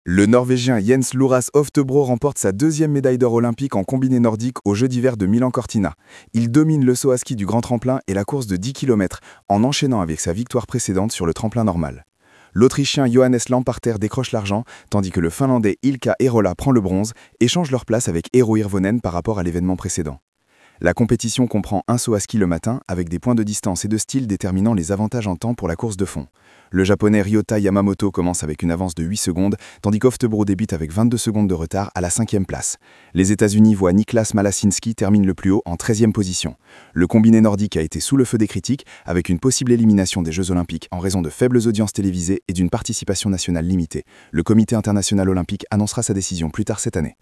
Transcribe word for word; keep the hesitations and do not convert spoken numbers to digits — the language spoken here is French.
Le Norvégien Jens Luras Oftebro remporte sa deuxième médaille d'or olympique en combiné nordique aux Jeux d'hiver de Milan-Cortina. Il domine le saut à ski du grand tremplin et la course de dix kilomètres, en enchaînant avec sa victoire précédente sur le tremplin normal. L'Autrichien Johannes Lamparter décroche l'argent, tandis que le Finlandais Ilkka Erola prend le bronze et change leur place avec Eero Hirvonen par rapport à l'événement précédent. La compétition comprend un saut à ski le matin, avec des points de distance et de style déterminant les avantages en temps pour la course de fond. Le japonais Ryota Yamamoto commence avec une avance de huit secondes, tandis qu'Oftebro débute avec vingt-deux secondes de retard à la cinquième place. Les États-Unis voient Niklas Malasinski termine le plus haut en treizième position. Le combiné nordique a été sous le feu des critiques, avec une possible élimination des Jeux olympiques en raison de faibles audiences télévisées et d'une participation nationale limitée. Le Comité international olympique annoncera sa décision plus tard cette année.